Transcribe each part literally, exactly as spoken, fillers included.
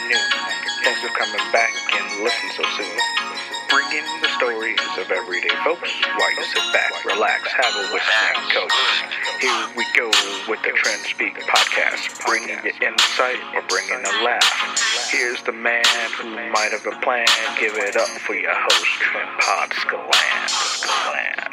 afternoon. Thanks for coming back and listening so soon. Bringing the stories of everyday folks while you sit back, relax, have a whiskey coat. Here we go with the Trend Speak podcast, bringing you insight or bringing a laugh. Here's the man who might have a plan. Give it up for your host, Trend Pod Scalan. Scalan.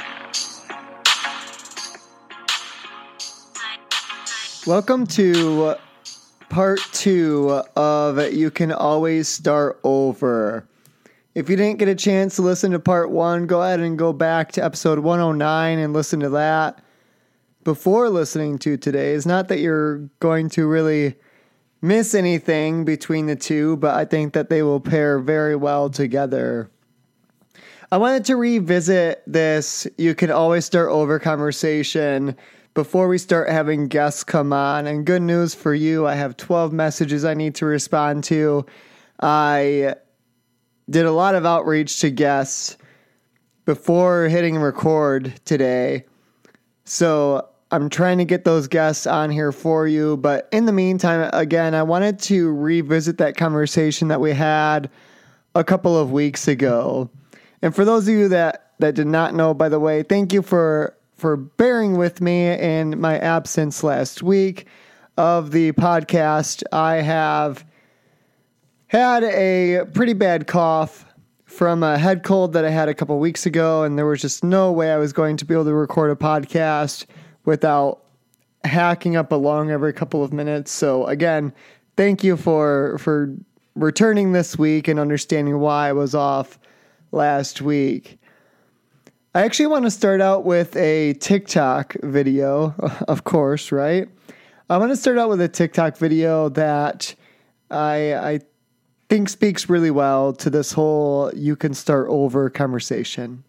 Welcome to part two of You Can Always Start Over. If you didn't get a chance to listen to part one, go ahead and go back to episode one oh nine and listen to that before listening to today's. Not that you're going to really miss anything between the two, but I think that they will pair very well together. I wanted to revisit this You Can Always Start Over conversation before we start having guests come on. And good news for you, I have twelve messages I need to respond to. I did a lot of outreach to guests before hitting record today. So I'm trying to get those guests on here for you. But in the meantime, again, I wanted to revisit that conversation that we had a couple of weeks ago. And for those of you that, that did not know, by the way, thank you for for bearing with me in my absence last week of the podcast. I have had a pretty bad cough from a head cold that I had a couple weeks ago, and there was just no way I was going to be able to record a podcast without hacking up a lung every couple of minutes. So again, thank you for for returning this week and understanding why I was off last week. I actually want to start out with a TikTok video, of course, right? I want to start out with a TikTok video that I I think speaks really well to this whole you can start over conversation.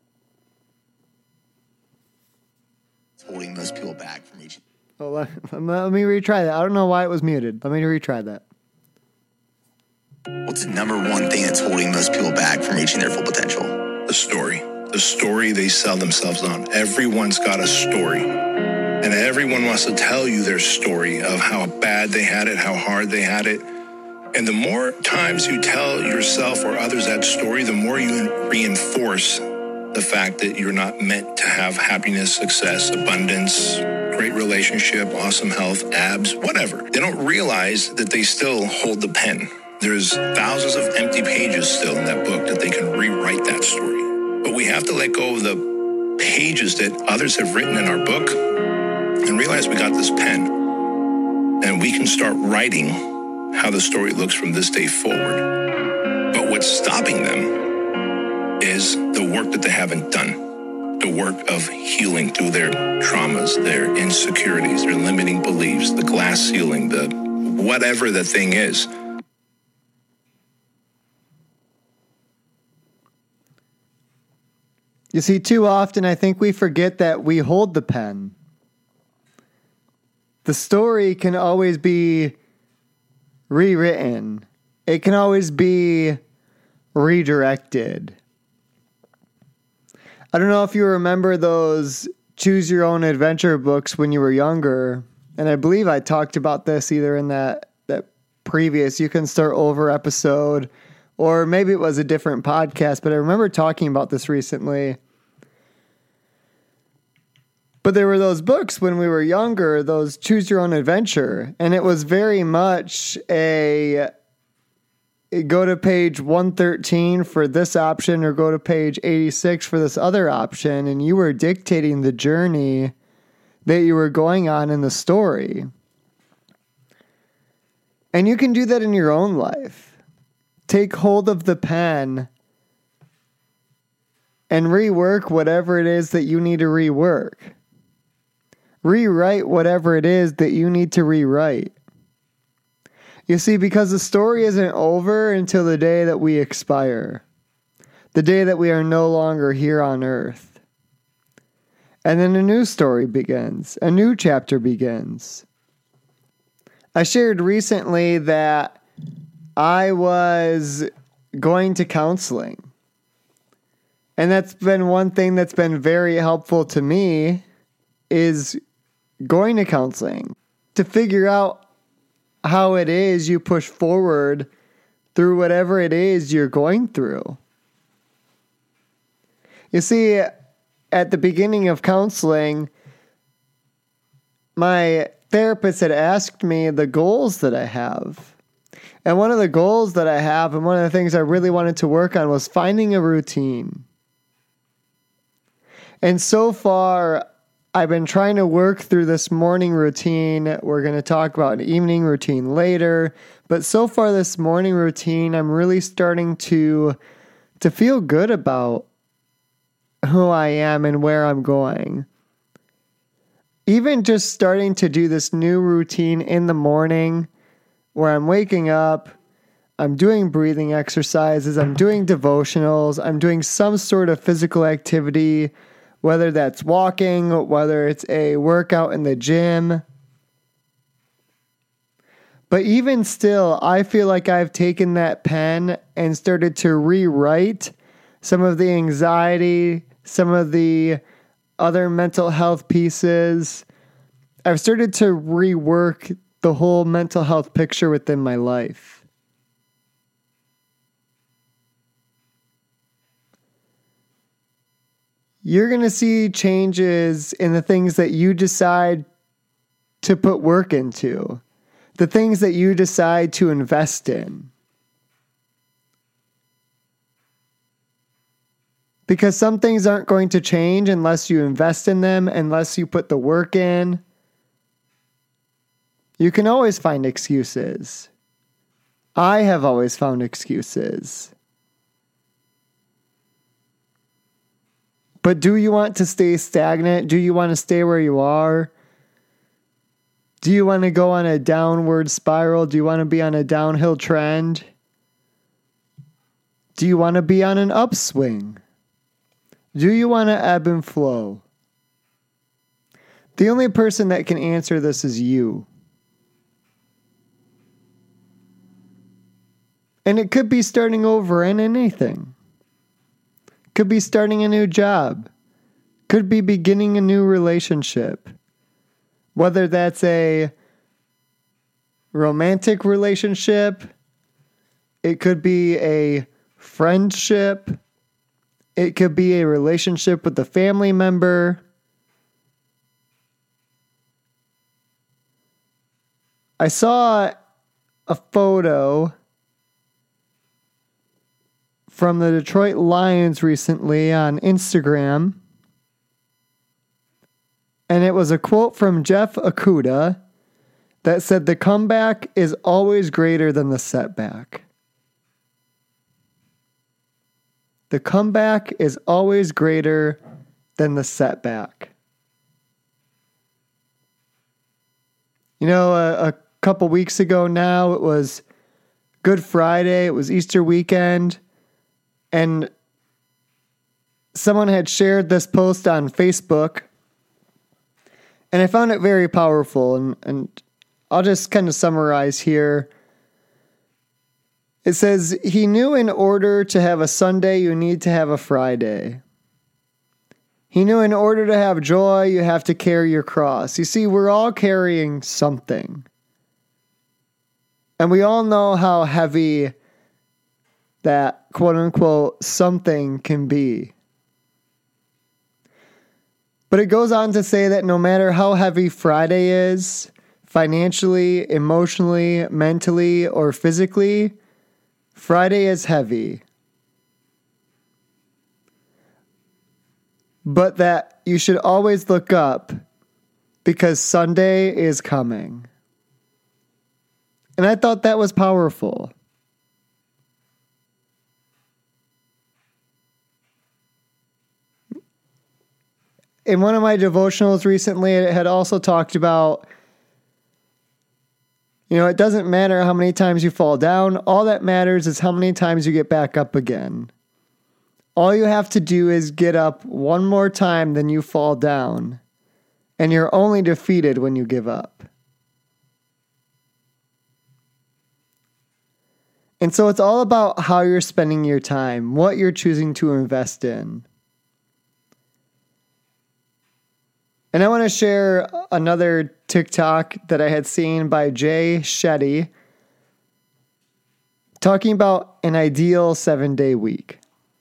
It's holding most people back from reaching. Oh, let, let me retry that. I don't know why it was muted. Let me retry that. What's the number one thing that's holding most people back from reaching their full potential? The story. The story they sell themselves on. Everyone's got a story. And everyone wants to tell you their story of how bad they had it, how hard they had it. And the more times you tell yourself or others that story, the more you reinforce the fact that you're not meant to have happiness, success, abundance, great relationship, awesome health, abs, whatever. They don't realize that they still hold the pen. There's thousands of empty pages still in that book that they can rewrite that story. But we have to let go of the pages that others have written in our book and realize we got this pen. And we can start writing how the story looks from this day forward. But what's stopping them is the work that they haven't done. The work of healing through their traumas, their insecurities, their limiting beliefs, the glass ceiling, the whatever the thing is. You see, too often I think we forget that we hold the pen. The story can always be rewritten. It can always be redirected. I don't know if you remember those Choose Your Own Adventure books when you were younger. And I believe I talked about this either in that, that previous You Can Start Over episode, or maybe it was a different podcast, but I remember talking about this recently. But there were those books when we were younger, those Choose Your Own Adventure, and it was very much a, a go to page one thirteen for this option or go to page eighty-six for this other option, and you were dictating the journey that you were going on in the story. And you can do that in your own life. Take hold of the pen and rework whatever it is that you need to rework. Rewrite whatever it is that you need to rewrite. You see, because the story isn't over until the day that we expire. The day that we are no longer here on earth. And then a new story begins. A new chapter begins. I shared recently that I was going to counseling. And that's been one thing that's been very helpful to me is going to counseling to figure out how it is you push forward through whatever it is you're going through. You see, at the beginning of counseling, my therapist had asked me the goals that I have. And one of the goals that I have, and one of the things I really wanted to work on, was finding a routine. And so far, I've been trying to work through this morning routine. We're going to talk about an evening routine later. But so far, this morning routine, I'm really starting to, to feel good about who I am and where I'm going. Even just starting to do this new routine in the morning where I'm waking up, I'm doing breathing exercises, I'm doing devotionals, I'm doing some sort of physical activity, whether that's walking, whether it's a workout in the gym. But even still, I feel like I've taken that pen and started to rewrite some of the anxiety, some of the other mental health pieces. I've started to rework the whole mental health picture within my life. You're going to see changes in the things that you decide to put work into, the things that you decide to invest in. Because some things aren't going to change unless you invest in them, unless you put the work in. You can always find excuses. I have always found excuses. But do you want to stay stagnant? Do you want to stay where you are? Do you want to go on a downward spiral? Do you want to be on a downhill trend? Do you want to be on an upswing? Do you want to ebb and flow? The only person that can answer this is you. And it could be starting over in anything. Could be starting a new job. Could be beginning a new relationship. Whether that's a romantic relationship, it could be a friendship, it could be a relationship with a family member. I saw a photo from the Detroit Lions recently on Instagram. And it was a quote from Jeff Okuda that said, "The comeback is always greater than the setback." The comeback is always greater than the setback. You know, a, a couple weeks ago now, it was Good Friday, it was Easter weekend, and someone had shared this post on Facebook, and I found it very powerful, and, and I'll just kind of summarize here. It says, he knew in order to have a Sunday, you need to have a Friday. He knew in order to have joy, you have to carry your cross. You see, we're all carrying something. And we all know how heavy that quote-unquote something can be. But it goes on to say that no matter how heavy Friday is, financially, emotionally, mentally, or physically, Friday is heavy. But that you should always look up because Sunday is coming. And I thought that was powerful. In one of my devotionals recently, it had also talked about, you know, it doesn't matter how many times you fall down. All that matters is how many times you get back up again. All you have to do is get up one more time than you fall down. And you're only defeated when you give up. And so it's all about how you're spending your time, what you're choosing to invest in. And I want to share another TikTok that I had seen by Jay Shetty talking about an ideal seven-day week.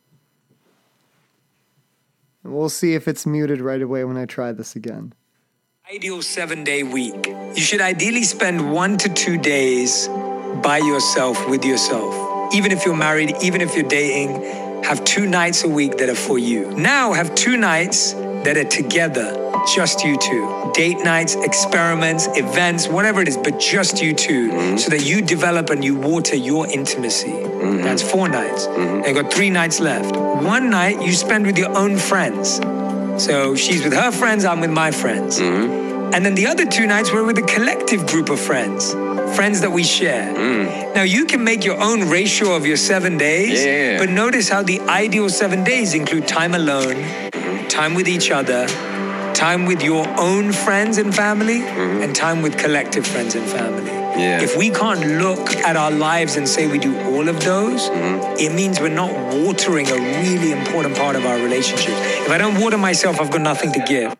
We'll see if it's muted right away when I try this again. Ideal seven-day week. You should ideally spend one to two days by yourself, with yourself. Even if you're married, even if you're dating, have two nights a week that are for you. Now have two nights that are together, just you two. Date nights, experiments, events, whatever it is, but just you two, mm-hmm. so that you develop and you water your intimacy. Mm-hmm. That's four nights. Mm-hmm. You've got three nights left. One night you spend with your own friends. So she's with her friends, I'm with my friends. Mm-hmm. And then the other two nights we're with a collective group of friends. Friends that we share. Mm. Now you can make your own ratio of your seven days, yeah. but notice how the ideal seven days include time alone, mm-hmm. time with each other, time with your own friends and family, mm-hmm. and time with collective friends and family. Yeah. If we can't look at our lives and say we do all of those, mm-hmm. it means we're not watering a really important part of our relationship. If I don't water myself, I've got nothing to give.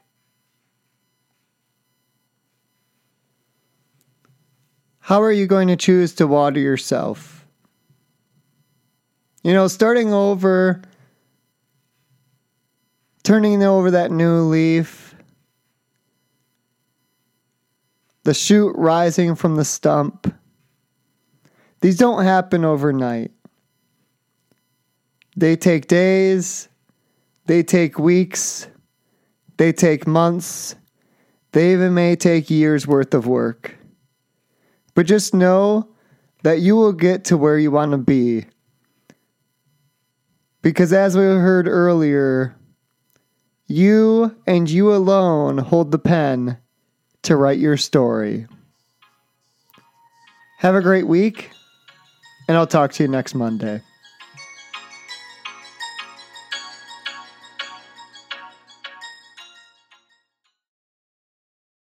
How are you going to choose to water yourself? You know, starting over, turning over that new leaf, the shoot rising from the stump. These don't happen overnight. They take days, they take weeks, they take months, they even may take years worth of work. But just know that you will get to where you want to be. Because as we heard earlier, you and you alone hold the pen to write your story. Have a great week, and I'll talk to you next Monday.